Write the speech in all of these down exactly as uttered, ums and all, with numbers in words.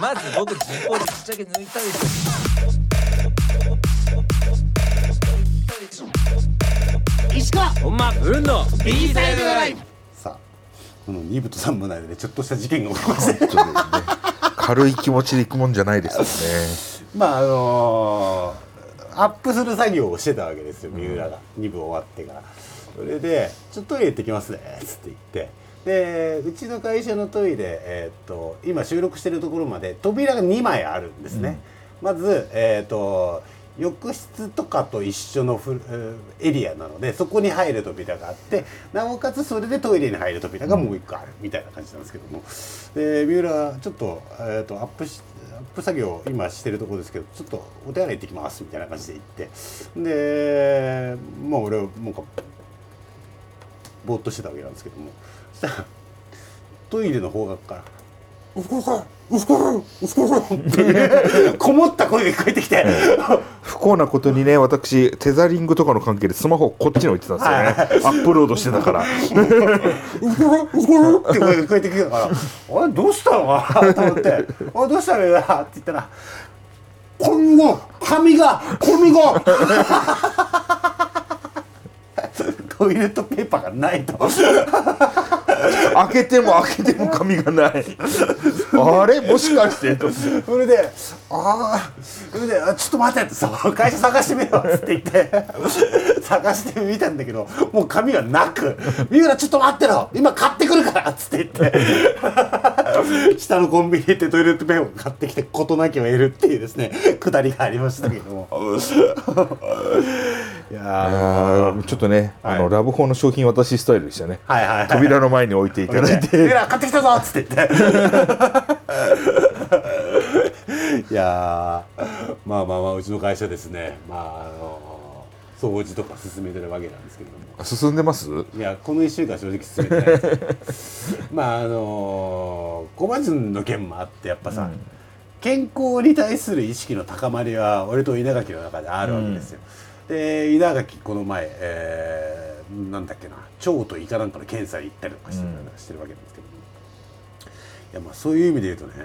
まず僕自己ぶっちゃけ抜いたでしょ。石川ほんまブンの B サイドライブ。 さあこのに部とさん部内でちょっとした事件が起きまして、 ね、軽い気持ちでいくもんじゃないですよね。 まああのー、アップする作業をしてたわけですよ、三浦がに部終わってから。それでちょっとトイレ行ってきますねっつって言って、でうちの会社のトイレ、えー、っと今収録してるところまで扉がにまいあるんですね、うん、まず、えー、っと浴室とかと一緒のフエリアなのでそこに入る扉があって、なおかつそれでトイレに入る扉がもう一個あるみたいな感じなんですけども、で三浦ちょっと、えー、とアップしアップ作業今してるところですけど、ちょっとお手洗い行ってきますみたいな感じで言って、でまあ俺はもうぼーっとしてたわけなんですけども、そしたらトイレの方角から「うふこさんうふこさんうふこさん」ってこもった声が聞こえてきて、 不幸なことにね、私テザリングとかの関係でスマホこっちに置いてたんですよね、はい、アップロードしてたから「うふこさんうふこさん」 って声が聞こえてきたから「あれどうしたのかな?」と思って「あどうしたのよ」って言ったら「今後髪が髪が」トイレットペーパーがないと開けても開けても紙がないあれもしかしてとそれでああそれであちょっと待ってってそう会社探してみようっつって言って探してみたんだけどもう紙がなく三浦ちょっと待ってろ今買ってくるからっつって言って下のコンビニ行ってトイレットペーパー買ってきて事なきを得るっていうですねくだりがありましたけどもいやちょっとね、はい、あのラブホの商品渡しスタイルでしたね、 はいはいはい、 扉の前に置いていただいて 「買ってきたぞ!」っつって言っていやまあまあまあうちの会社ですね、まああの掃除とか進めてるわけなんですけれども。 進んでます？ いやこのいっしゅうかん正直進めてないですまああのコマ順の件もあってやっぱさ、うん、健康に対する意識の高まりは俺と稲垣の中であるわけですよ、うん、で稲垣この前、えー、なんだっけな腸と胃かなんかの検査に行ったりとかしてる、うん、してるわけなんですけど、いやまあそういう意味で言うとね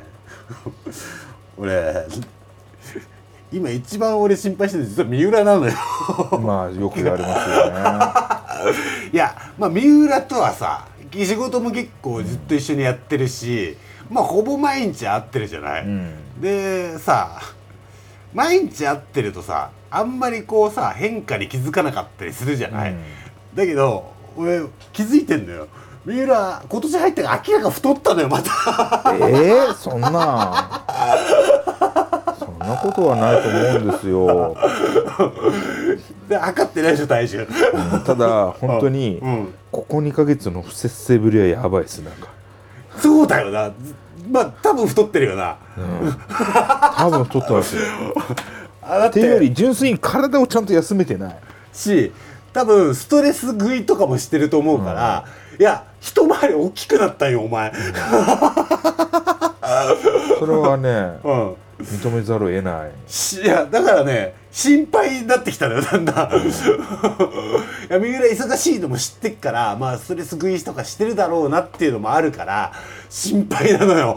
俺今一番俺心配してるの実は三浦なのよまあよく言われますよねいやまあ三浦とはさ仕事も結構ずっと一緒にやってるし、うん、まあほぼ毎日会ってるじゃない、うん、でさ毎日会ってるとさあんまりこうさ変化に気づかなかったりするじゃない、うん、だけど俺気づいてんのよ、三浦今年入って明らか太ったのよまたえー、そんなそんなことはないと思うんですよで測ってないでしょ体重、 うん、ただ本当に、うん、ここにかげつの不節制ぶりはやばいですなんか。 そうだよな、まあ多分太ってるよな、うん、 多分太ってますよっていうより純粋に体をちゃんと休めてないし、多分ストレス食いとかもしてると思うから、うん、いや一回り大きくなったよお前、うん、 それはね、うん認めざるを得ない。 いやだからね心配になってきたのよだんだん、うん、いや三浦忙しいのも知ってっから、まあストレス食いとかしてるだろうなっていうのもあるから心配なのよ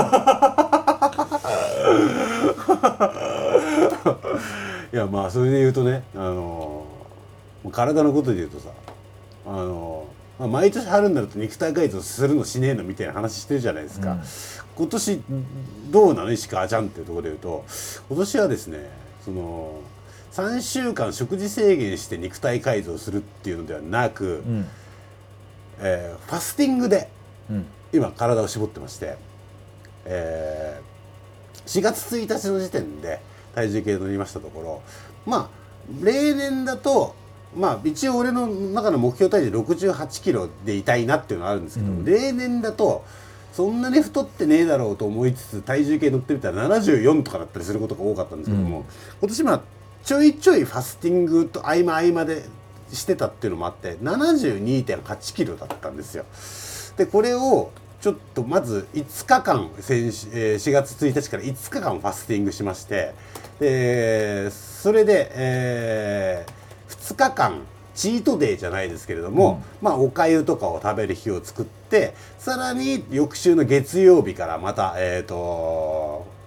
いやまあそれで言うとね、あのー、体のことで言うとさ、あのーまあ、毎年春になると肉体改造するのしねえのみたいな話してるじゃないですか、うん、今年どうなの石川ちゃんっていうところで言うと、今年はですねそのさんしゅうかん食事制限して肉体改造するっていうのではなく、うんえー、ファスティングで今体を絞ってまして、えー、しがつついたちの時点で体重計乗りましたところ、まあ例年だとまあ一応俺の中の目標体重ろくじゅうはちキロでいたいなっていうのがあるんですけど、うん、例年だとそんなに太ってねえだろうと思いつつ体重計乗ってみたらななじゅうよんとかだったりすることが多かったんですけども、うん、今年まあちょいちょいファスティングと合間合間でしてたっていうのもあって ななじゅうにてんはちキロだったんですよ。でこれをちょっとまずいつかかん先しがつついたちからいつかかんファスティングしまして、でそれで、えーふつかかんチートデーじゃないですけれども、うん、まあお粥とかを食べる日を作って、さらに翌週の月曜日からまた、えー、と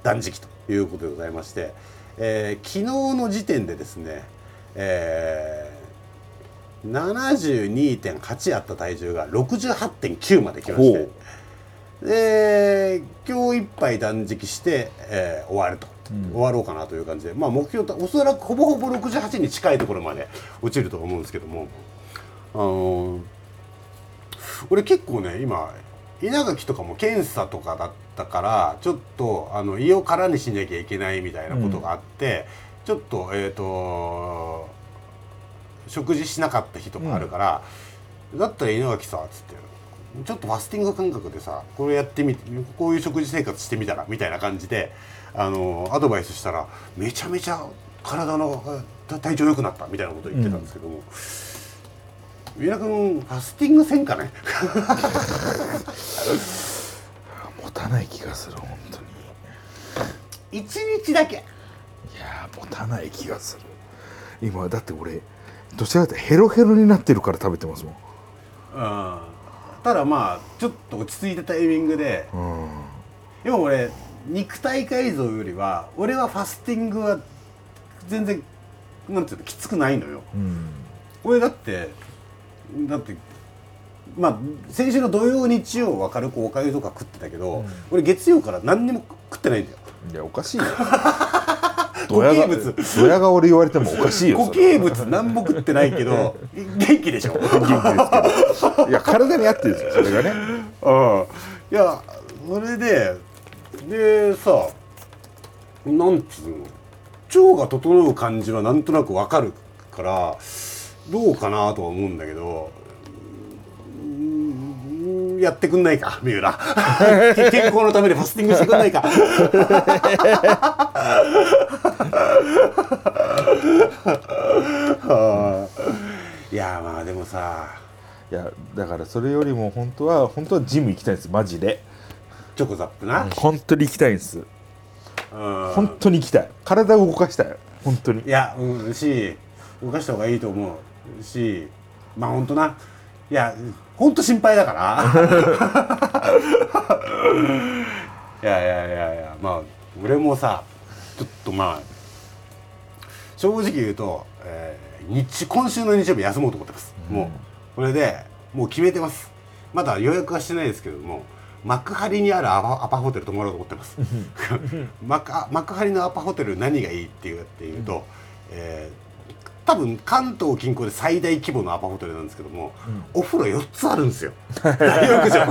断食ということでございまして、えー、昨日の時点でですね、えー、ななじゅうにてんはち あった体重が ろくじゅうはちてんきゅう まで来まして、で今日いっぱい断食して、えー、終わると、うん、終わろうかなという感じで、まあ、目標とおそらくほぼほぼろくじゅうはちに近いところまで落ちると思うんですけども、あのー、俺結構ね今稲垣とかも検査とかだったからちょっとあの胃を空にしなきゃいけないみたいなことがあって、うん、ちょっとえっと食事しなかった日とかあるから、うん、だったら稲垣さっつってちょっとファスティング感覚でさこれやってみてこういう食事生活してみたらみたいな感じであのアドバイスしたらめちゃめちゃ体の体調良くなったみたいなことを言ってたんですけども、うん、稲君ファスティングせんかね持たない気がする本当にいちにちだけ。 いや持たない気がする。今だって俺どちらかというとヘロヘロになってるから食べてますもん。 うんただまあちょっと落ち着いたタイミングで、うん、でも俺肉体改造よりは俺はファスティングは全然なんていうのきつくないのよ、うん、俺だってだってまあ先週の土曜日曜は軽くおかゆとか食ってたけど、うん、俺月曜から何にも食ってないんだよ。 いやおかしいよ固形物ドヤ顔で言われてもおかしいよ。 固形物何も食ってないけど元気でしょ。元気ですけどいや体に合ってるんですよそれがね。 ああいやそれででさなんつうの腸が整う感じはなんとなくわかるからどうかなとは思うんだけどやってくんないか三浦健康のためにファスティングしてくんないかいやまあでもさいやだからそれよりも本当は本当はジム行きたいんですマジで。 チョコザップな、 うん、本当に行きたいんです。本当に行きたい。体を動かしたい本当に。いやうんし動かした方がいいと思うしまあ本当ないや本当心配だからいやいやいやいやまあ俺もさちょっとまあ正直言うと、えー、日今週の日曜日休もうと思ってます、うん、もうこれでもう決めてます。まだ予約はしてないですけども幕張にあるアパ、アパホテル泊まろうと思ってます幕, 幕張のアパホテル何がいいっていうっていうと、うんえー多分関東近郊で最大規模のアパホテルなんですけども、うん、お風呂よっつあるんですよ大浴場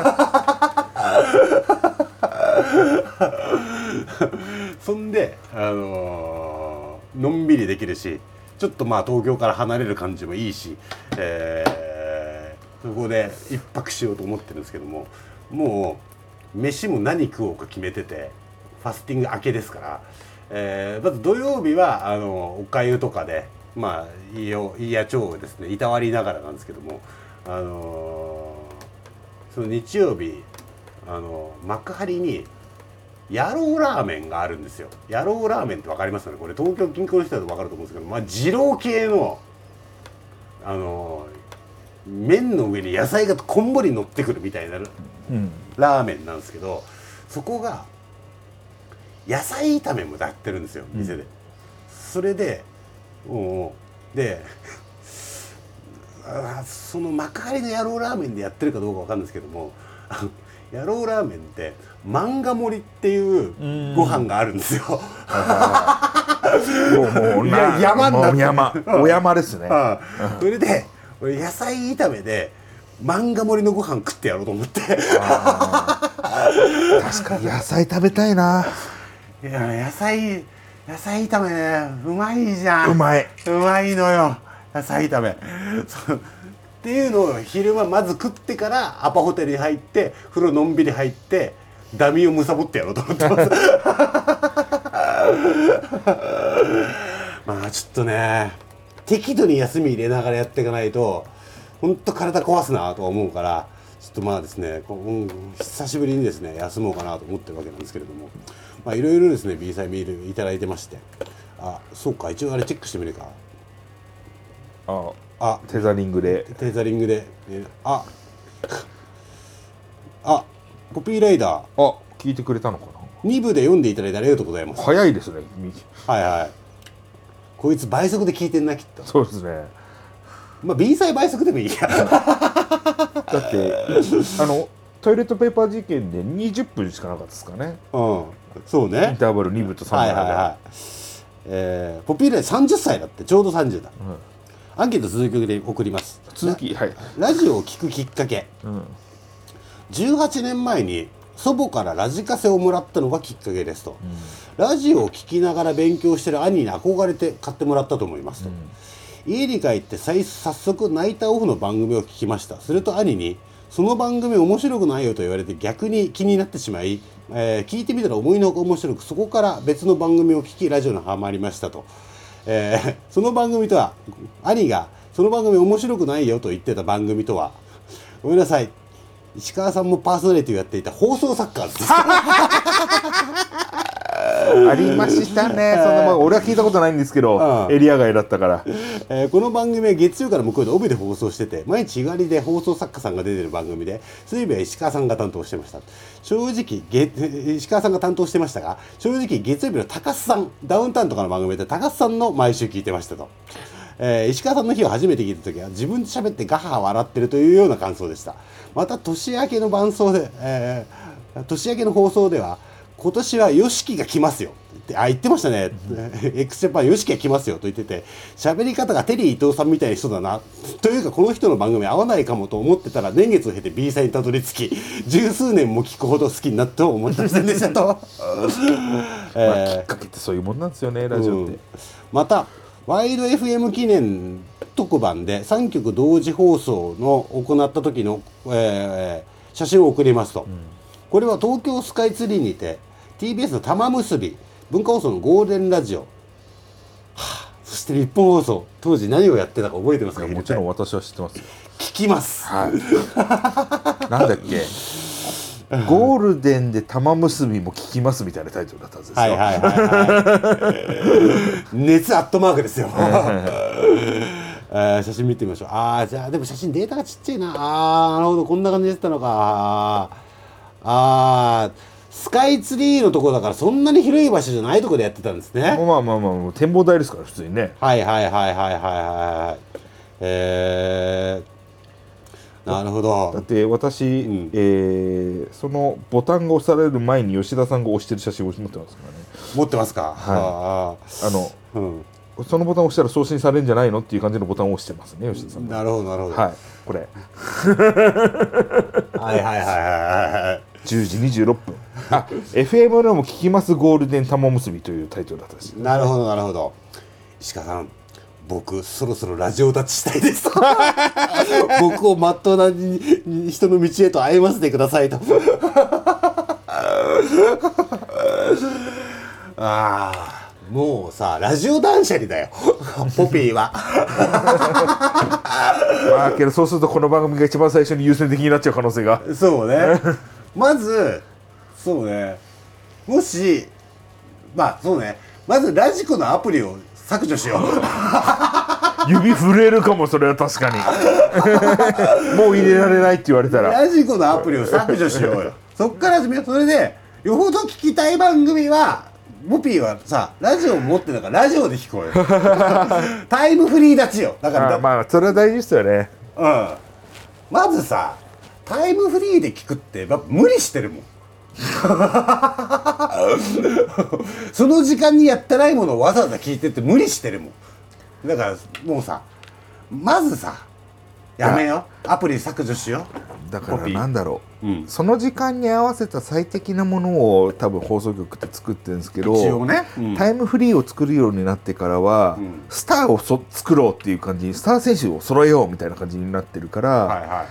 そんで、あのー、のんびりできるしちょっとまあ東京から離れる感じもいいし、えー、そこで一泊しようと思ってるんですけどももう飯も何食おうか決めててファスティング明けですから、えー、まず土曜日はあのおかゆとかでまあ胃を胃や腸をですねいたわりながらなんですけども、あのー、その日曜日あの幕張に野郎ラーメンがあるんですよ。野郎ラーメンって分かりますかね。これ東京近郊の人だと分かると思うんですけど、まあ二郎系のあのー、麺の上に野菜がこんもり乗ってくるみたいな、うん、ラーメンなんですけどそこが野菜炒めもやってるんですよ店で、うん、それでおでその幕張の野郎ラーメンでやってるかどうかわかんないですけども野郎ラーメンって漫画盛りっていうご飯があるんですよ。 もうもうな山になって山お山ですね。 ああそれで俺野菜炒めで漫画盛りのご飯食ってやろうと思ってあ確かに野菜食べたいな。 いや野菜野菜炒めねうまいじゃん。 うまいうまいのよ野菜炒めっていうのを昼間まず食ってからアパホテルに入って風呂のんびり入ってダミをむさぼってやろうと思ってますまあちょっとね適度に休み入れながらやっていかないとほんと体壊すなとは思うからちょっとまあですね、うん、久しぶりにですね休もうかなと思ってるわけなんですけれども、まあいろいろですね B サイメールいただいてまして、あそうか一応あれチェックしてみるか。 ああテザリングでテザリングで、ね、ああコピーライダーあ聞いてくれたのかな。 に部で読んでいただいてありがとうございます。 早いですね。 はいはい。こいつ倍速で聞いてんなきっと。 そうですね。 まあ B サイ倍速でもいいや。 だってあのトイレットペーパー事件でにじゅっぷんしかなかったですかね。 うん。そうね。 インターバルに部とさん部で。 はいはいはい。えー、ポピュラーさんじゅっさいだってちょうどさんじゅうだ。うん、アンケート続きで送ります。 続きはい。 ラジオを聞くきっかけ。うん、じゅうはちねんまえに祖母からラジカセをもらったのがきっかけですと。うん、ラジオを聞きながら勉強してる兄に憧れて買ってもらったと思いますと。うん、家に帰って早速ナイターオフの番組を聞きました。すると兄にその番組面白くないよと言われて逆に気になってしまい、えー、聞いてみたら思いのほか面白く、そこから別の番組を聞きラジオにハマりましたと。えー、その番組とは、兄がその番組面白くないよと言ってた番組とは、ごめんなさい、石川さんもパーソナリティをやっていた放送作家です。 ありましたね。そんなもん俺は聞いたことないんですけど、うん、エリア外だったから、 えー、この番組は月曜から木曜で帯で放送してて、毎日日帰りで放送作家さんが出てる番組で、水曜日は石川さんが担当してました。正直月石川さんが担当してましたが、正直月曜日の高須さん、ダウンタウンとかの番組で高須さんの毎週聞いてましたと。えー、石川さんの日を初めて聞いた時は自分で喋ってガハハ笑ってるというような感想でした。また年明けの伴奏で、えー、年明けの放送では今年は ヨシキが来ますよってあ言ってましたね、うん、X ジャパン ヨシキが来ますよと言ってて、喋り方がテリー伊藤さんみたいな人だなというか、この人の番組合わないかもと思ってたら年月を経て B サイにたどり着き、十数年も聞くほど好きになったと思ってませんでしたと。 えーまあ、きっかけってそういうもんなんですよね、ラジオって。うん、またワイド エフエム 記念特番でさんきょく同時放送の行った時の、えー、写真を送りますと、うん、これは東京スカイツリーにて ティービーエス の玉結び文化放送のゴールデンラジオ、はあ、そして日本放送当時何をやってたか覚えてますか？ もちろん私は知ってますよ。 聞きます、 はい、なんだっけゴールデンで玉結びも聞きますみたいなタイトルだったんですよ。はいはいはいはい。熱アットマークですよ。えー、写真見てみましょう。ああ、じゃあでも写真データがちっちゃいな。ああ、なるほど、こんな感じだったのか。ああ、スカイツリーのところだからそんなに広い場所じゃないところでやってたんですね。 まあまあまあ、まあ、展望台ですから普通にね。 はいはいはいはいはいはい。えー。なるほど。 だって私、うん、えー、そのボタンが押される前に吉田さんが押してる写真を持ってますからね。 持ってますか。はい。 あ, あの、うん、そのボタンを押したら送信されるんじゃないのっていう感じのボタンを押してますね、吉田さん。 なるほどなるほど。 はい。これ。 はいはいはいはい。 じゅうじにじゅうろっぷん。あ、エフエム でも聞きますゴールデン玉結びというタイトルだったし。 なるほどなるほど。石川さん。僕そろそろラジオ立ちしたいです僕をまっとうな人の道へと歩ませてくださいとああもうさラジオ断捨離だよポピーはまあけどそうするとこの番組が一番最初に優先的になっちゃう可能性が。 そうねまずそうねもしまあそうねまずラジコのアプリを削除しよう指震えるかもそれは確かにもう入れられないって言われたらラジコのアプリを削除しようよそっから始めよう。それでよほど聞きたい番組はモピーはさラジオ持ってたからラジオで聞こうよタイムフリー立ちよ。だからあまあそれは大事ですよね。 うんまずさタイムフリーで聞くってやっぱ無理してるもんその時間にやってないものをわざわざ聞いてって無理してるもん。だからもうさまずさやめようアプリ削除しよう。だからなんだろう、うん、その時間に合わせた最適なものを多分放送局って作ってるんですけど一応ね、うん、 タイムフリーを作るようになってからは、うん、スターをそ作ろうっていう感じにスター選手を揃えようみたいな感じになってるから、はいはい、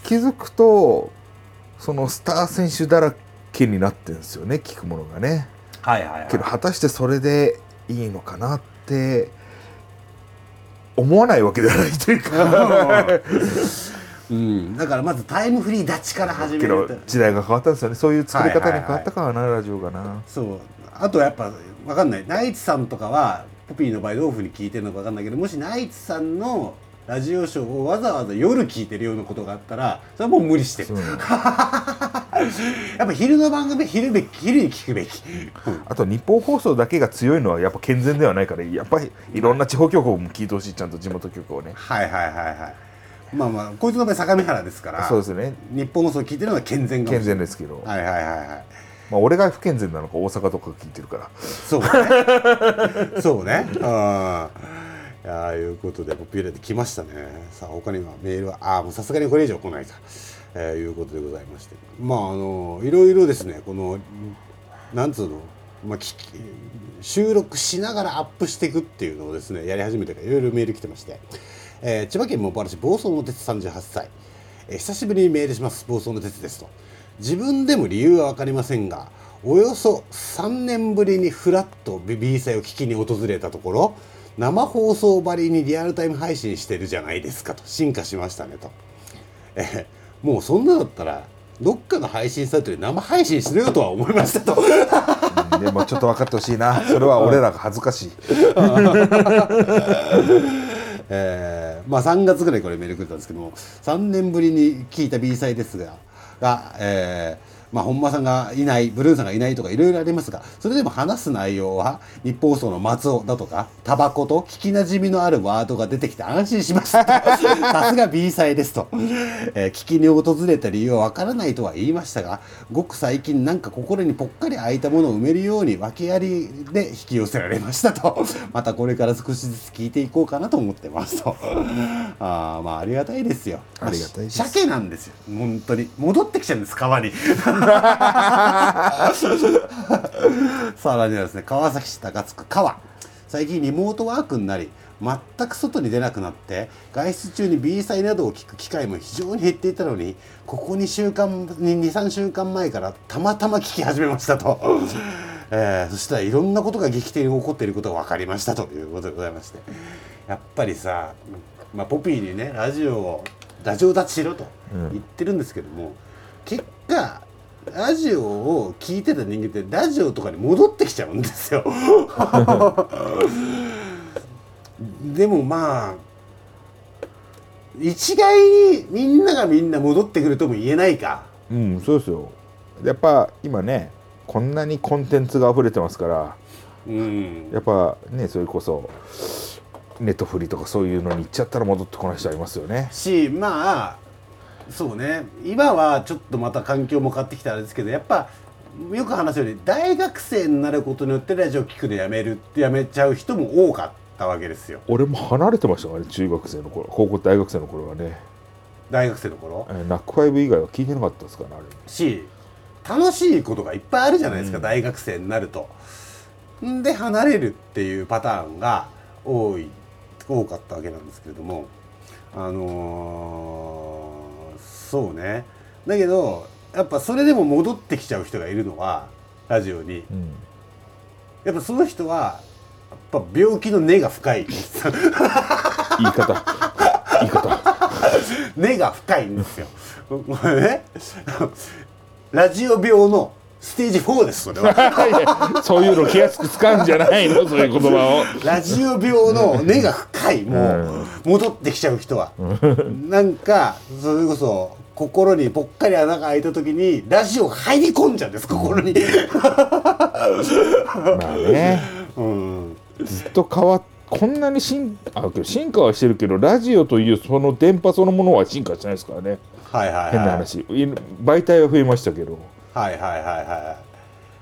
気づくとそのスター選手だらけになってるんですよね聞くものがね、 はいはいはい、 けど果たしてそれでいいのかなって思わないわけではないというかうん、だからまずタイムフリー立ちから始める。 けど時代が変わったんですよね。そういう作り方に変わったからな、はいはいはい、ラジオがな。 そうあとやっぱ分かんないナイツさんとかはポピーの場合どういうふうに聞いてるのか分かんないけど、もしナイツさんのラジオショーをわざわざ夜聞いてるようなことがあったらそれはもう無理してるやっぱ昼の番組昼べき昼に聞くべきあと日本放送だけが強いのはやっぱ健全ではないから、やっぱりいろんな地方局も聞いてほしい、ちゃんと地元局をね。 はいはいはいはい。まあまあこいつの場合相模原ですから、 そうですね、 日本放送聞いてるのは健全かもしれない。 健全ですけど、 はいはいはいはい。 まあ俺が不健全なのか大阪とか聞いてるから。 そうねそうね。ああ、いやいうことでポピュラーで来ましたね。さあ他にはメールはああもうさすがにこれ以上来ないと、えー、いうことでございまして、まああのいろいろですね、このなんつうの、まあ、聞き収録しながらアップしていくっていうのをですねやり始めてからいろいろメール来てまして、えー、千葉県茂原市房総の鉄さんじゅうはっさい、えー、久しぶりにメールします。房総の鉄ですと。自分でも理由は分かりませんが、およそさんねんぶりにフラッと B 祭を聞きに訪れたところ、生放送ばりにリアルタイム配信してるじゃないですかと。進化しましたねと。えー、もうそんなだったらどっかの配信サイトで生配信しろよとは思いましたと。 うん、でもちょっと分かってほしいな、それは俺らが恥ずかしい。 えー、まあさんがつぐらいこれメールくれたんですけども、さんねんぶりに聞いた B 祭ですがが、えーまあ、本間さんがいない、ブルーンさんがいないとかいろいろありますが、それでも話す内容は日本放送の松尾だとかタバコと聞きなじみのあるワードが出てきて安心しましたさすが B 祭ですと、えー、聞きに訪れた理由はわからないとは言いましたが、ごく最近なんか心にぽっかり空いたものを埋めるように訳ありで引き寄せられましたと。またこれから少しずつ聞いていこうかなと思ってますと。あまあありがたいですよ。 ありがたいです。 鮭なんですよ本当に。戻ってきちゃうんです、川に。さらにはですね、川崎市高津区川、最近リモートワークになり全く外に出なくなって、外出中に B 祭などを聞く機会も非常に減っていたのに、ここにしゅうかんにさんしゅうかんまえからたまたま聞き始めましたと。えー、そしたらいろんなことが劇的に起こっていることが分かりましたということでございまして、やっぱりさ、まあ、ポピーにねラジオをラジオ立ちしろと言ってるんですけども、うん、結果ラジオを聞いてた人間ってラジオとかに戻ってきちゃうんですよ。でもまあ一概にみんながみんな戻ってくるとも言えないか。 うん、そうですよ。やっぱ今ねこんなにコンテンツが溢れてますから、うん、やっぱねそれこそネットフリとかそういうのに行っちゃったら戻ってこない人ありますよね。 しまあそうね、今はちょっとまた環境も変わってきたんですけど、やっぱよく話すように大学生になることによってラジオ聞くのやめるってやめちゃう人も多かったわけですよ。 俺も離れてましたからね、中学生の頃、高校大学生の頃はね。 大学生の頃、 えー、ナックファイブ以外は聞いてなかったですからね。あれし楽しいことがいっぱいあるじゃないですか、うん、大学生になると。んで離れるっていうパターンが多い多かったわけなんですけれども、あのーそうね。だけどやっぱそれでも戻ってきちゃう人がいるのはラジオに、うん、やっぱその人はやっぱ病気の根が深い。言い方言い方根が深いんですよ。これね、ラジオ病のステージフォーです。それはそういうの気安く使うんじゃないの、そういう言葉を。ラジオ病の根が深い、もう戻ってきちゃう人はなんかそれこそ心にぽっかり穴が開いた時にラジオが入り込んじゃうんです、心に。 まあね、うん、ずっと変わっこんなに進あ進化はしてるけど、ラジオというその電波そのものは進化してないですからね。 はいはいはい、 変な話、媒体は増えましたけど、 はいはいはいはい、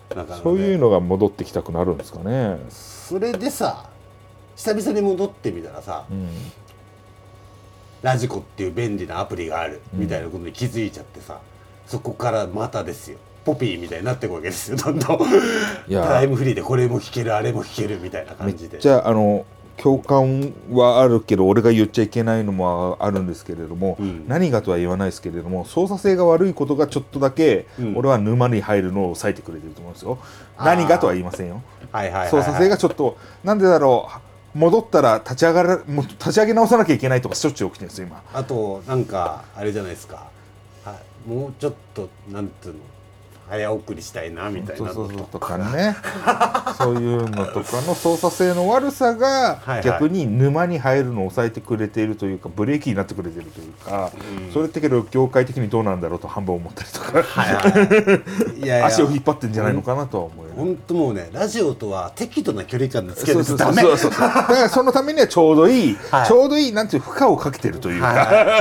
なんか、ね、そういうのが戻ってきたくなるんですかね。 それでさ、久々に戻ってみたらさ、うん、ラジコっていう便利なアプリがあるみたいなことに気づいちゃってさ、うん、そこからまたですよ、ポピーみたいになっていくわけですよ、どんどん。タイムフリーでこれも聞けるあれも聞けるみたいな感じで。 めっちゃあの共感はあるけど俺が言っちゃいけないのもあるんですけれども、うん、何がとは言わないですけれども、操作性が悪いことがちょっとだけ俺は沼に入るのを抑えてくれてると思うんですよ、うん、何がとは言いませんよ、はいはいはいはい、操作性がちょっとなんでだろう、戻ったら立ち上がらもう立ち上げ直さなきゃいけないとかしょっちゅう起きてるんですよ今。 あとなんかあれじゃないですか、はい、もうちょっとなんていうの、 早送りしたいなみたいなそうそうそうとかねそういうのとかの操作性の悪さが逆に沼に入るのを抑えてくれているというかブレーキになってくれているというか、うん、それってけど業界的にどうなんだろうと半分思ったりとか、はいはい、いやいや足を引っ張ってんじゃないのかなとは思うよね。 本当もうねラジオとは適度な距離感でつけるとダメ。 そうそうそうそうだからそのためにはちょうどいい、はい、ちょうどいいなんていう負荷をかけてるというか、はいはい、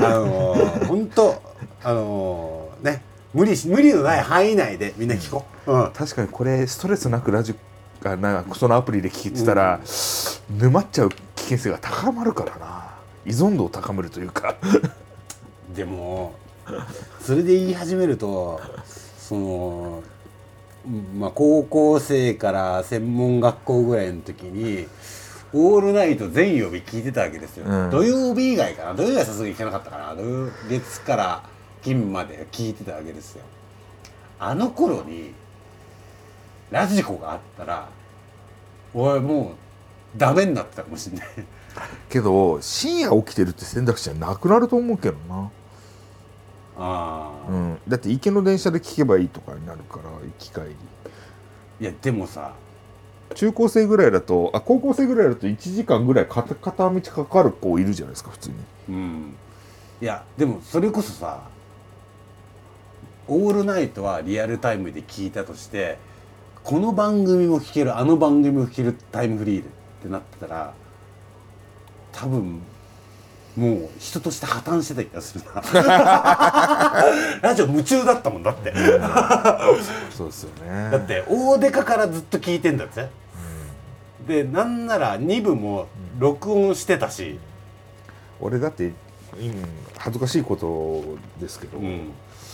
あのー、本当あのー、ね無理無理のない範囲内でみんな聞こう、うん、 確かにこれストレスなくラジオがなんかそのアプリで聞いてたら、うん、沼っちゃう危険性が高まるからな。依存度を高めるというかでもそれで言い始めるとその、まあ、高校生から専門学校ぐらいの時にオールナイト全曜日聞いてたわけですよ、うん、土曜日以外かな土曜日はさすがに聞かなかったかな土曜月から金まで聞いてたわけですよ。あの頃にラジコがあったら俺もうダメになってたかもしれないけど深夜起きてるって選択肢はなくなると思うけどな。 あ、 うん、だって行きの電車で聞けばいいとかになるから行き帰り。 いやでもさ中高生ぐらいだとあ高校生ぐらいだといちじかんぐらい片道かかる子いるじゃないですか普通に、 うん、いやでもそれこそさオールナイトはリアルタイムで聞いたとしてこの番組も聞けるあの番組も聞けるタイムフリーでってなってたら多分もう人として破綻してた気がするなラジオ夢中だったもんだってそうですよね。 だって大デカからずっと聞いてんだって、うん、でなんならに部も録音してたし、 うん、俺だって、うん、恥ずかしいことですけど、うん、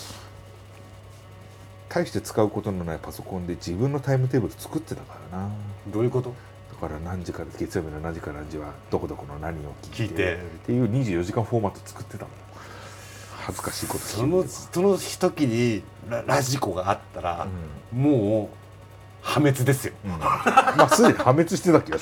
大して使うことのないパソコンで自分のタイムテーブル作ってたからな。 どういうこと？ だから何時から月曜日の何時から何時はどこどこの何を聞いて、聞いてっていうにじゅうよじかんフォーマット作ってたもん。恥ずかしいこと聞いてそのその時に ラ, ラジコがあったら、うん、もう破滅ですよ、うん、 まあすでに破滅してた気が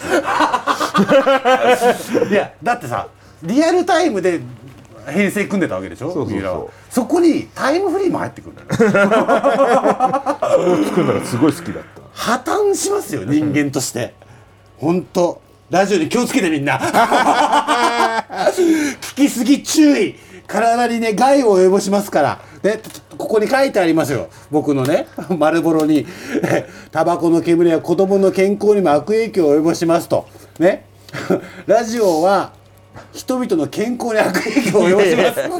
するいやだってさリアルタイムで編成組んでたわけでしょ。そうそうそうそこにタイムフリーも入ってくるんだよねそれを作るのがすごい好きだった。 破綻しますよ人間として本当ラジオに気をつけてみんな聞きすぎ注意。体にね害を及ぼしますからね。ここに書いてありますよ僕のね丸ボロにタバコの煙は子供の健康にも悪影響を及ぼしますとねラジオは人々の健康に悪影響を及ぼし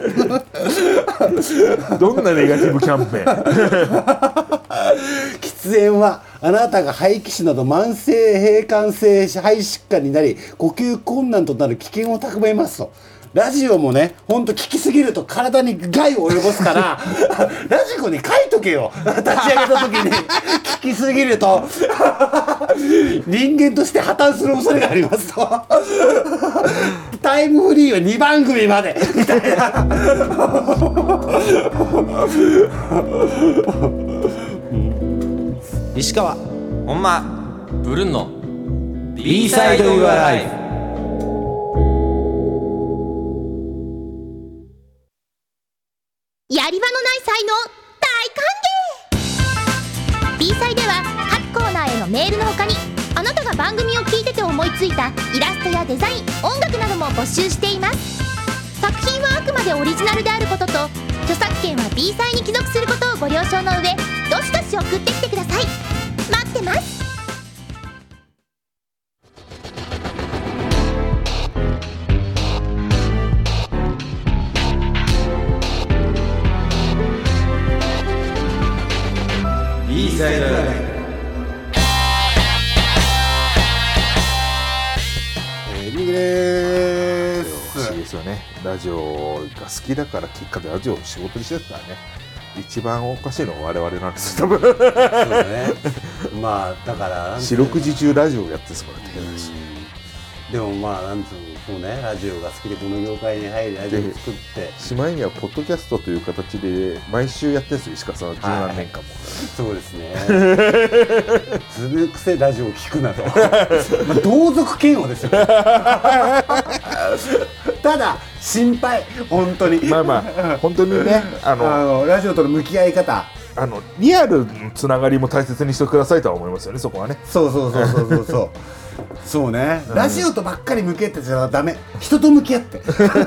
ますどんなネガティブキャンペーン喫煙はあなたが肺気腫など慢性閉管性肺疾患になり呼吸困難となる危険を高めますと。ラジオもねほんと聞きすぎると体に害を及ぼすからラジコに書いとけよ立ち上げた時に聞きすぎると人間として破綻する恐れがありますとタイムフリーはにばん組までみたいな石川ほんまブルンの B サイド Your Life。 やり場のない才能大歓迎。 B サイでは各コーナーへのメールの他にあなたが番組を聞いてて思いついたイラストやデザイン音楽なども募集しています。作品はあくまでオリジナルであることと著作権は B サイに帰属することをご了承の上どしどし送ってきてください。待ってます。 B サイドライフ。 エンディングでーす。 不思議ですよね。ラジオが好きだからきっかけラジオを仕事にしてたからね。一番おかしいのは我々なんですよ多分。そうだね。まあだから四六時中ラジオをやってですからね。 でもまあなんつうのそうねラジオが好きでこの業界に入りラジオを作ってしまいにはポッドキャストという形で毎週やってるんですよ石川さんは十何年間も、はい、 そうですねずるくせラジオを聞くなとまあ同族嫌悪ですよねただ心配本当にまあまあ本当にねあのあのラジオとの向き合い方あのリアルのつながりも大切にしてくださいとは思いますよね、そこはね。 そうそうそうそうそうそうそうね、うん、ラジオとばっかり向き合ってちゃダメ、人と向き合って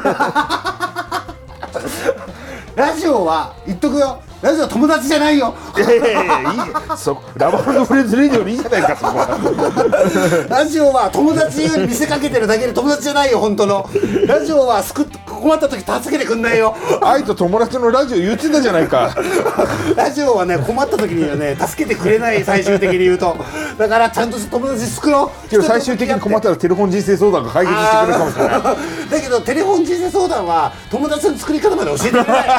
ラジオは言っとくよ、ラジオは友達じゃないよ。 いやいやいや、いいそラバードフレンズレディオでいいじゃないか、そこは。 ラジオは友達に見せかけてるだけで友達じゃないよ、本当の。ラジオは救っ困った時助けてくんないよ。 愛と友達のラジオ言ってたじゃないか。 ラジオはね、困った時にはね助けてくれない、最終的に言うと。だからちゃんと友達作ろう。 けど最終的に困ったらテレフォン人生相談が解決してくれるかもしれない。 だけどテレフォン人生相談は友達の作り方まで教えてくれない。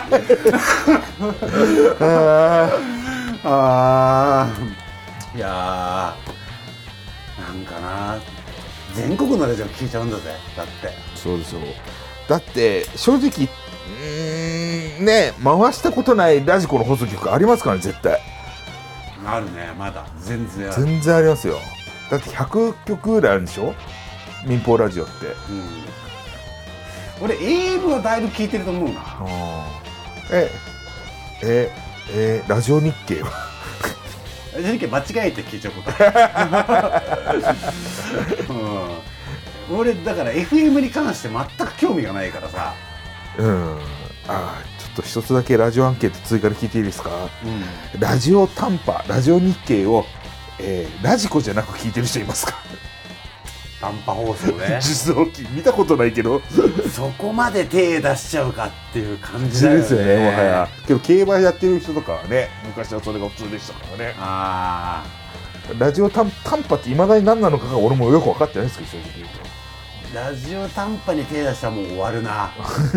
ああいやー、なんかな、全国のラジオ聞いちゃうんだぜ。だってそうですよ。だって正直うーんね、回したことないラジコの放送局ありますからね、絶対あるね。まだ全然ある。 全然ありますよ。だってひゃくきょくぐらいあるんでしょ、民放ラジオって、 うん、俺 エーエム はだいぶ聞いてると思うな。 あえええー、ラジオ日経はラジオ日経間違えて聞いちゃうことある、うん、俺だから エフエム に関して全く興味がないからさ。 うん、あちょっと一つだけラジオアンケート追加で聞いていいですか、うん、ラジオ短波、ラジオ日経を、えー、ラジコじゃなく聞いてる人いますか？ 短波放送ね。 受信機見たことないけどそこまで手出しちゃうかっていう感じだよね。 ですよね、もはや。けど競馬やってる人とかはね、昔はそれが普通でしたからね。 あラジオ短波っていまだに何なのかが俺もよく分かってないですけど、正直言うと。 ラジオ短波に手出したらもう終わるな。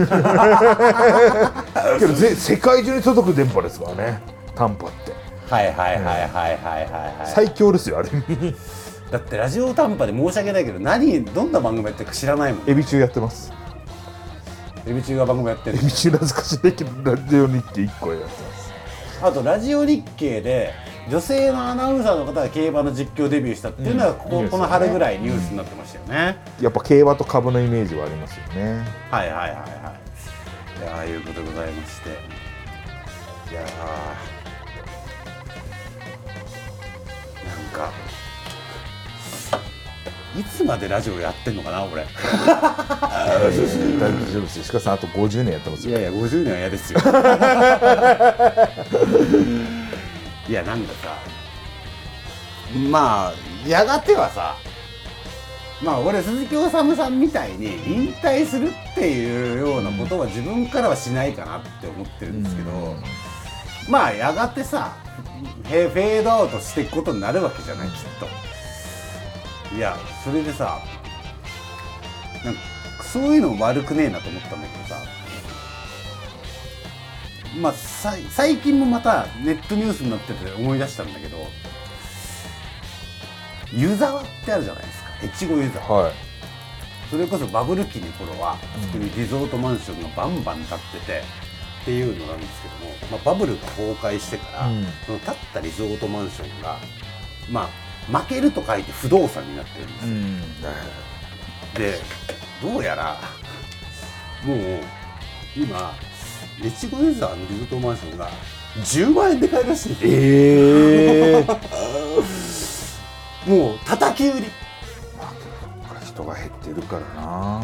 けどぜ世界中に届く電波ですからね、短波って。 はいはいはいはいはいはいはい。 最強ですよ、あれ。 だってラジオ短波で申し訳ないけど、何どんな番組やってるか知らないもん。 エビ中やってます。 エビ中が番組やってる。 エビ中懐かしいけど、ラジオ日経いっこやってます。 あとラジオ日経で女性のアナウンサーの方が競馬の実況デビューしたっていうのは、ここ、うん、この春ぐらいニュースになってましたよね、 うん、やっぱ競馬と株のイメージはありますよね。 はいはいはいはい。いやー、いうことでございまして、いやー、なんかいつまでラジオやってんのかな俺。 大丈夫ですよ。しかしあとごじゅうねんやってますよ。 いやいやごじゅうねんは嫌ですよ。いやなんかさ、まあやがてはさ、まあ俺鈴木おさむさんみたいに引退するっていうようなことは自分からはしないかなって思ってるんですけど、うん、まあやがてさフェードアウトしていくことになるわけじゃない、きっと。いやそれでさ、なんかそういうの悪くねえなと思ったんだけどさ、まあさ最近もまたネットニュースになってて思い出したんだけど、湯沢ってあるじゃないですか、越後湯沢、はい、それこそバブル期の頃はそこにリゾートマンションがバンバン建っててっていうのなんですけども、まあ、バブルが崩壊してから、うん、その建ったリゾートマンションがまあ負けると書いて不動産になってるんですよ、うん、でどうやらもう今越後湯沢のリゾートマンションがじゅうまんえんで買えるらしいんですよ、えー、もう叩き売り、 人が減ってるからな。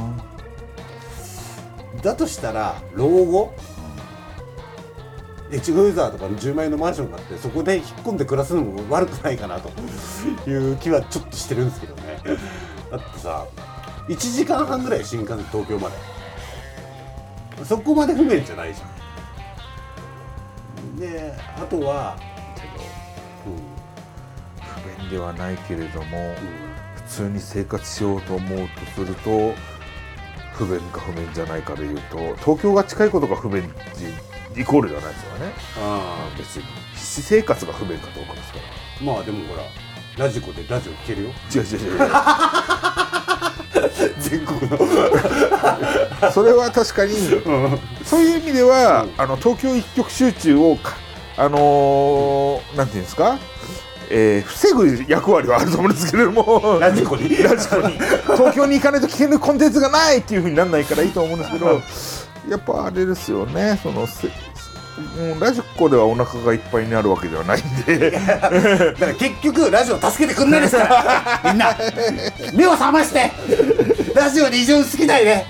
だとしたら老後越後湯沢とかのじゅうまんえんのマンションがあってそこで引っ込んで暮らすのも悪くないかなという気はちょっとしてるんですけどね。だってさいちじかんはんぐらい新幹線東京まで、そこまで不便じゃないじゃん。であとはけど、 うん、不便ではないけれども、うん、普通に生活しようと思うとすると不便か不便じゃないかでいうと東京が近いことが不便ってイコールじゃないですよね。あ別に私生活が不便かどうかですから。 まあでもほらラジコでラジオ聞けるよ。 違う違う違う全国のそれは確かに、うん、そういう意味では、うん、あの東京一極集中をあのー、なんていうんですか、えー、防ぐ役割はあると思うんですけれどもラジコにラジコに東京に行かないと聞けるコンテンツがないっていう風にならないからいいと思うんですけどやっぱあれですよね、そのうラジコではお腹がいっぱいになるわけではないんでだから結局ラジオ助けてくんないですからみんな目を覚ましてラジオで異常に好きだよね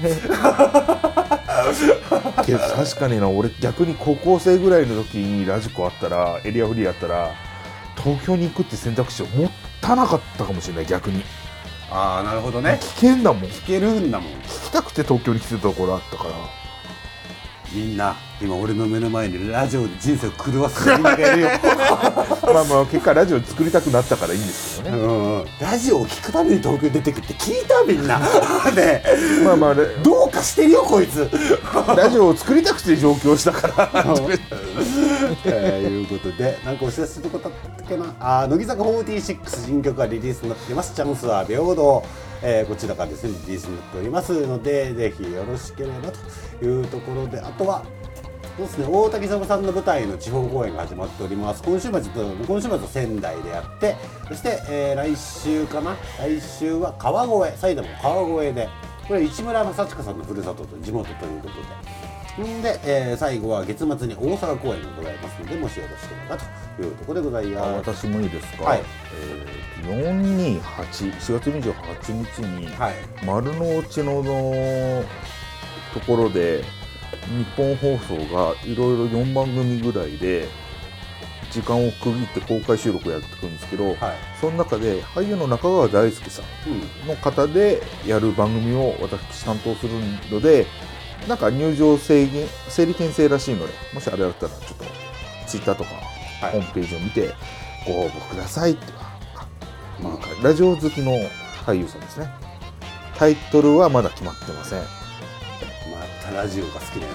けど確かにな、俺逆に高校生ぐらいの時にラジコあったらエリアフリーあったら東京に行くって選択肢を持たなかったかもしれない。逆にああなるほどね、 危険だもん。 聞けるんだもん。 聞きたくて東京に来てたところあったから。 みんな今俺の目の前にラジオで人生を狂わせてみんながいるよまあまあ結果ラジオ作りたくなったからいいんですけどね、 うん、ラジオを聞くために東京に出てくって聞いたみんなねまあまあどうかしてるよこいつラジオを作りたくて上京したからえー、いうことでなんかお知らせすることあったっけなあ。乃木坂フォーティーシックス新曲がリリースになっています。チャンスは平等、えー、こちらからですねリリースになっておりますのでぜひよろしければというところで、あとはそうですね、大竹しのぶさんの舞台の地方公演が始まっております。今週末と今週末は仙台でやって、そして、えー、来週かな来週は川越、埼玉の川越で、これ市村正親さんのふるさとと地元ということで、んで、えー、最後は月末に大阪公演がございますので、もしよろしければというところでございます。 あ、私もいいですか。 はい、 えー、よんにはち、しがつにじゅうはちにちに、はい、丸の内ののところで日本放送がいろいろよんばんぐみぐらいで時間を区切って公開収録をやっていくんですけど、はい、その中で俳優の中川大輔さんの方でやる番組を私担当するので、なんか入場制限整理券制らしいので、もしあれだったらちょっとツイッターとかホームページを見てご応募くださいって、まあ、ラジオ好きの俳優さんですね。タイトルはまだ決まってません。 またラジオが好きなや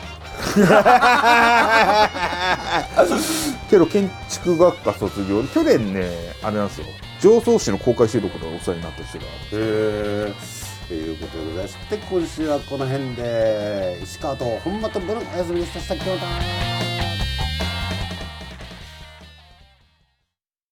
つけど建築学科卒業で去年ねあれなんですよ、常総市の公開収録でお世話になった人がへーということでございまして、今週はこの辺で石川と本間とブルンお休みでした。さっきまた